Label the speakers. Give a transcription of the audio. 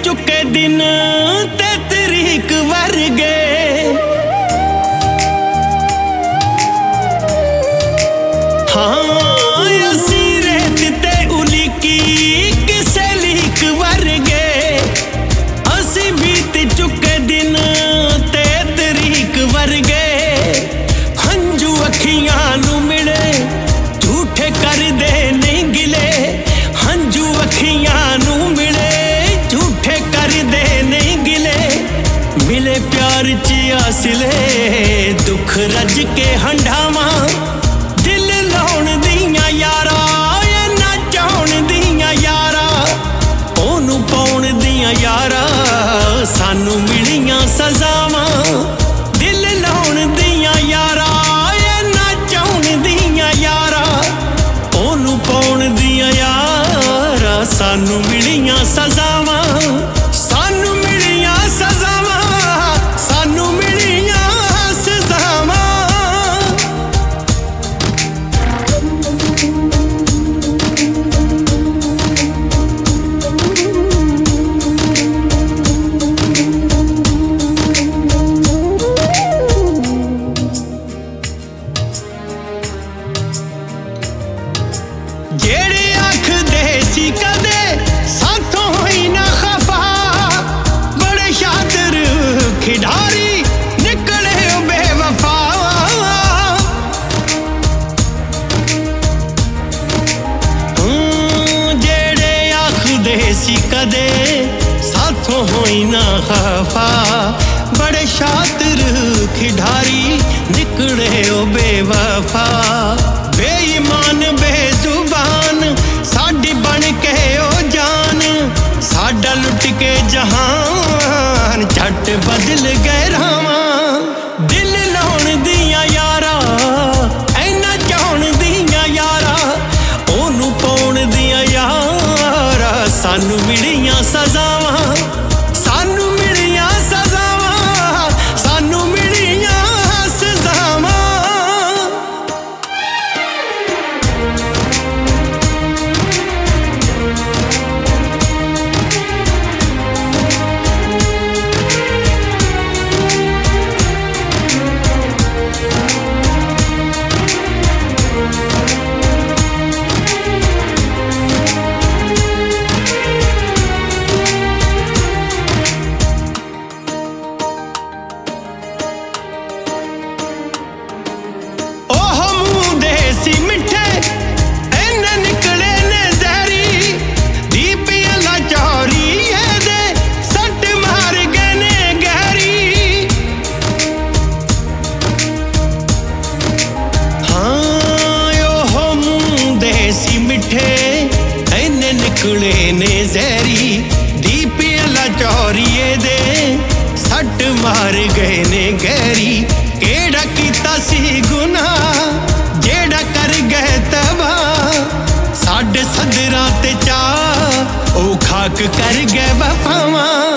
Speaker 1: चुके दिन ते तरीक वर्गे हाँ असी रेत ते उलीकी किसे लीक वर्गे असी बीत चुके दिन ते तरीक वर्गे हंजू अखियां नू मिले झूठे कर दे नहीं गिले हंजू अखियां नू मिले झूठे कर दे नहीं गिले मिले प्यार च आसिले दुख रज के हंडावा दिल लाउण दियां यारा ना चाउण दियां यारा ओनू पाउण दियां यारा सानू मिलियां सजावां दिल लाउण दियां यारा ना चाउण दियां यारा ओनू पाउण दियां यारा सानू मिलियां सजावां सानू मिलियां सजावां सानू मिलियां सजावां जेड़े आखदे सी कदे साथों होई ना खफा बड़े शातिर खिडारी निकले बेवफा जेड़े आखदे सी कदे साथों होई ना खफा बड़े शातिर खिडारी निकले बेवफा बेईमान बेजुबान साडी बन के ओ जान साडा लुट के जहान झट बदल गए रावां दिल लाउण दियां यारा ऐना चाउण दियां यारा ओनू पाउण दियां यारा सानू मिलियां सजावां सानू मिलियां सजावां सानू मिलियां सजावां मिठे इन्ने निकले ने जहरी दीपियां लाचौरी दे सट मार गए ने गहरी हाँ ओहो मुंह देसी मिठे इन्ने निकले ने जहरी दीपियां लाचौरी दे सट मार गए ने गहरी केड़ा कीता सी गुनाह जेड़ा कर गए तबा साडे सदरां ते चा ओ खाक कर गए वफावां